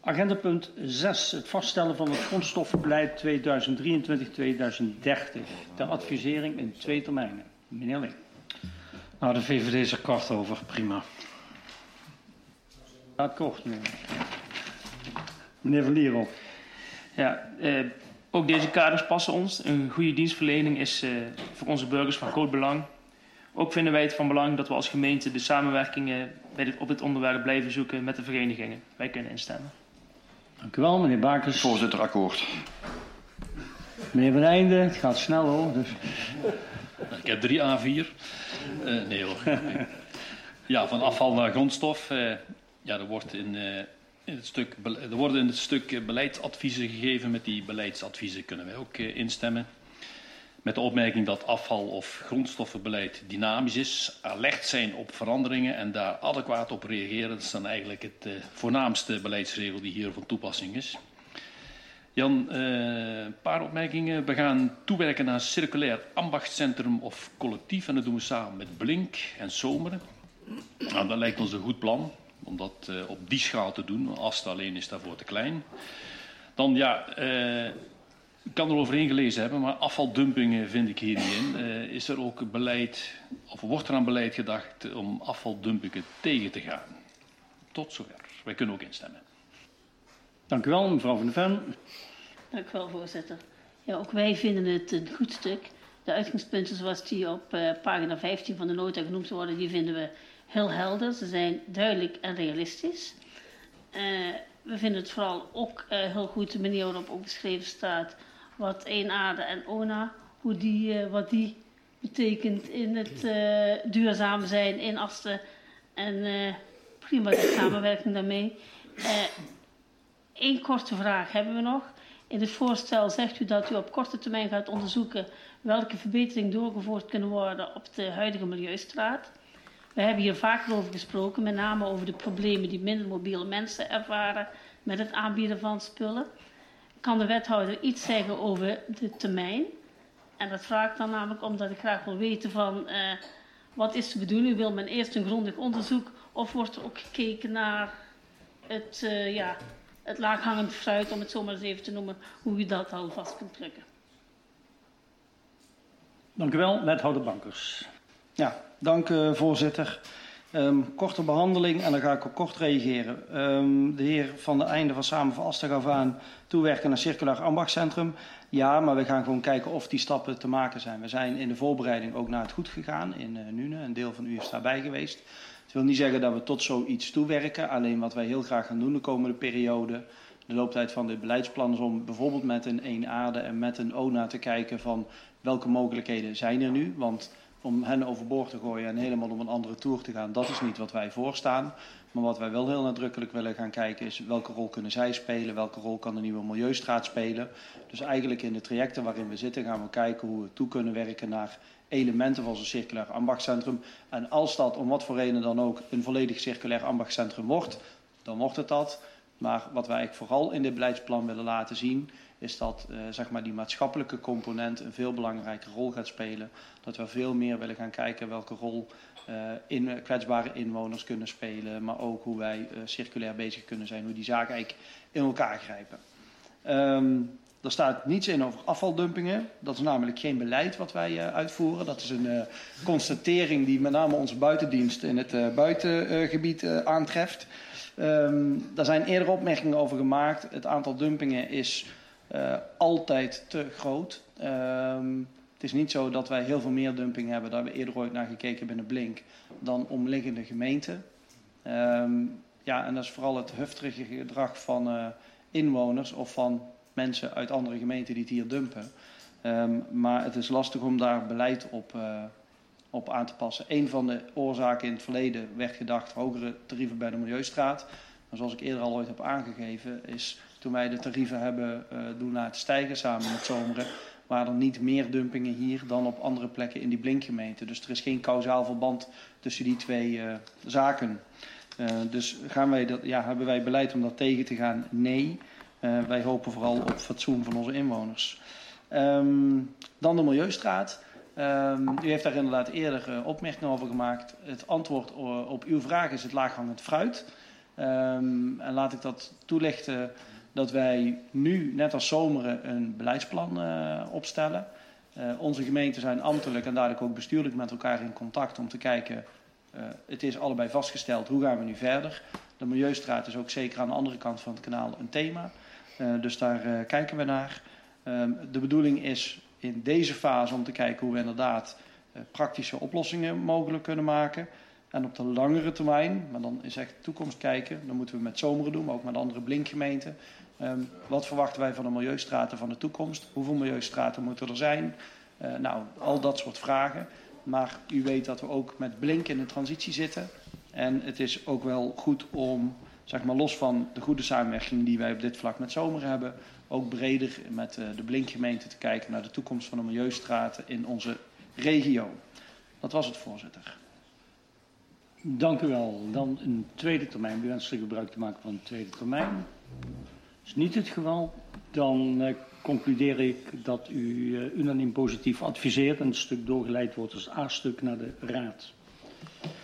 Agendapunt 6. Het vaststellen van het grondstoffenbeleid 2023-2030. Ter advisering in 2 termijnen. Meneer Ling. Nou, de VVD is er kort over. Prima. Gaat kort, meneer Van Lierop. Ja, ook deze kaders passen ons. Een goede dienstverlening is voor onze burgers van groot belang. Ook vinden wij het van belang dat we als gemeente de samenwerking op dit onderwerp blijven zoeken met de verenigingen. Wij kunnen instemmen. Dank u wel, meneer Bakers. Voorzitter, akkoord. Meneer Van Einde, het gaat snel hoor. Dus. Ik heb 3 A4. Nee hoor. Ja, van afval naar grondstof. Ja, er worden in het stuk beleidsadviezen gegeven. Met die beleidsadviezen kunnen wij ook instemmen. Met de opmerking dat afval- of grondstoffenbeleid dynamisch is, alert zijn op veranderingen en daar adequaat op reageren. Dat is dan eigenlijk het voornaamste beleidsregel die hier van toepassing is. Jan, een paar opmerkingen. We gaan toewerken naar een circulair ambachtscentrum of collectief. En dat doen we samen met Blink en Zomeren. Nou, dat lijkt ons een goed plan om dat op die schaal te doen. Ast alleen is daarvoor te klein. Dan ja... Ik kan er overheen gelezen hebben, maar afvaldumpingen vind ik hier niet in. Is er ook beleid, of wordt er aan beleid gedacht om afvaldumpingen tegen te gaan? Tot zover. Wij kunnen ook instemmen. Dank u wel, mevrouw Van der Ven. Dank u wel, voorzitter. Ja, ook wij vinden het een goed stuk. De uitgangspunten zoals die op pagina 15 van de nota genoemd worden, die vinden we heel helder. Ze zijn duidelijk en realistisch. We vinden het vooral ook heel goed de manier waarop ook beschreven staat wat eenaarde en ONA, wat die betekent in het duurzaam zijn in Asten en prima de samenwerking daarmee. Eén korte vraag hebben we nog. In het voorstel zegt u dat u op korte termijn gaat onderzoeken welke verbeteringen doorgevoerd kunnen worden op de huidige Milieustraat. We hebben hier vaker over gesproken, met name over de problemen die minder mobiele mensen ervaren met het aanbieden van spullen. Kan de wethouder iets zeggen over de termijn? En dat vraag ik dan namelijk omdat ik graag wil weten van wat is de bedoeling? Wil men eerst een grondig onderzoek of wordt er ook gekeken naar het laaghangend fruit, om het zo maar eens even te noemen, hoe u dat al vast kunt drukken? Dank u wel, wethouder Bankers. Ja, dank voorzitter. Korte behandeling en dan ga ik ook kort reageren. De heer Van der Einde van Samen voor Asten gaf aan toewerken naar circulair ambachtscentrum. Ja, maar we gaan gewoon kijken of die stappen te maken zijn. We zijn in de voorbereiding ook naar het goed gegaan in Nune. Een deel van u is daarbij geweest. Het wil niet zeggen dat we tot zoiets toewerken. Alleen wat wij heel graag gaan doen de komende periode, de looptijd van dit beleidsplan, is om bijvoorbeeld met een eenaarde en met een ONA te kijken van welke mogelijkheden zijn er nu. Want om hen overboord te gooien en helemaal om een andere toer te gaan, dat is niet wat wij voorstaan. Maar wat wij wel heel nadrukkelijk willen gaan kijken is welke rol kunnen zij spelen, welke rol kan de nieuwe Milieustraat spelen. Dus eigenlijk in de trajecten waarin we zitten gaan we kijken hoe we toe kunnen werken naar elementen van zo'n circulair ambachtscentrum. En als dat om wat voor reden dan ook een volledig circulair ambachtscentrum wordt, dan wordt het dat. Maar wat wij eigenlijk vooral in dit beleidsplan willen laten zien, is dat zeg maar die maatschappelijke component een veel belangrijke rol gaat spelen. Dat we veel meer willen gaan kijken welke rol kwetsbare inwoners kunnen spelen, maar ook hoe wij circulair bezig kunnen zijn, hoe die zaken eigenlijk in elkaar grijpen. Er staat niets in over afvaldumpingen. Dat is namelijk geen beleid wat wij uitvoeren. Dat is een constatering die met name onze buitendienst in het buitengebied aantreft. Daar zijn eerder opmerkingen over gemaakt. Het aantal dumpingen is altijd te groot. Het is niet zo dat wij heel veel meer dumping hebben. Daar hebben we eerder ooit naar gekeken binnen Blink dan omliggende gemeenten. Ja, en dat is vooral het hufterige gedrag van inwoners of van mensen uit andere gemeenten die het hier dumpen. Maar het is lastig om daar beleid op aan te passen. Een van de oorzaken in het verleden werd gedacht hogere tarieven bij de Milieustraat. Maar zoals ik eerder al ooit heb aangegeven, is toen wij de tarieven hebben doen laten stijgen samen met Zomeren, waren er niet meer dumpingen hier dan op andere plekken in die Blinkgemeente. Dus er is geen kausaal verband tussen die twee zaken. Dus hebben wij beleid om dat tegen te gaan? Nee. Wij hopen vooral op fatsoen van onze inwoners. Dan de Milieustraat. U heeft daar inderdaad eerder opmerkingen over gemaakt. Het antwoord op uw vraag is het laaghangend fruit. En laat ik dat toelichten dat wij nu, net als Zomeren, een beleidsplan opstellen. Onze gemeenten zijn ambtelijk en dadelijk ook bestuurlijk met elkaar in contact om te kijken. Het is allebei vastgesteld, hoe gaan we nu verder? De Milieustraat is ook zeker aan de andere kant van het kanaal een thema. Dus daar kijken we naar. De bedoeling is in deze fase om te kijken hoe we inderdaad praktische oplossingen mogelijk kunnen maken. En op de langere termijn, maar dan is echt de toekomst kijken. Dan moeten we met Zomeren doen, maar ook met andere blinkgemeenten. Wat verwachten wij van de milieustraten van de toekomst? Hoeveel milieustraten moeten er zijn? Al dat soort vragen. Maar u weet dat we ook met Blink in de transitie zitten. En het is ook wel goed om, zeg maar los van de goede samenwerking die wij op dit vlak met Zomeren hebben, ook breder met de Blinkgemeente te kijken naar de toekomst van de milieustraten in onze regio. Dat was het, voorzitter. Dank u wel. Dan een tweede termijn. U wenst gebruik te maken van een tweede termijn. Dat is niet het geval. Dan concludeer ik dat u unaniem positief adviseert en het stuk doorgeleid wordt als A-stuk naar de Raad.